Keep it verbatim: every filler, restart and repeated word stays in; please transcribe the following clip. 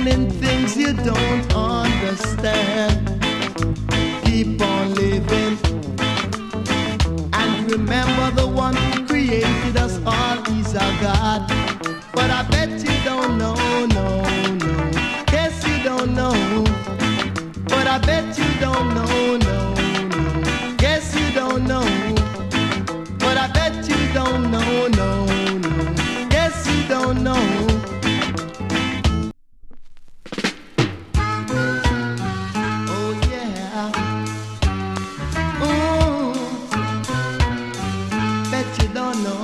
believing in things you don't understand. Keep on living and remember the one who created us all is our God. But I bet you don't know, no, no. Guess you don't know. But I bet you don't know, no, no. Guess you don't know. But I bet you don't know, no, no. Guess you don't know. Oh yeah. Ooh. Bet you don't know.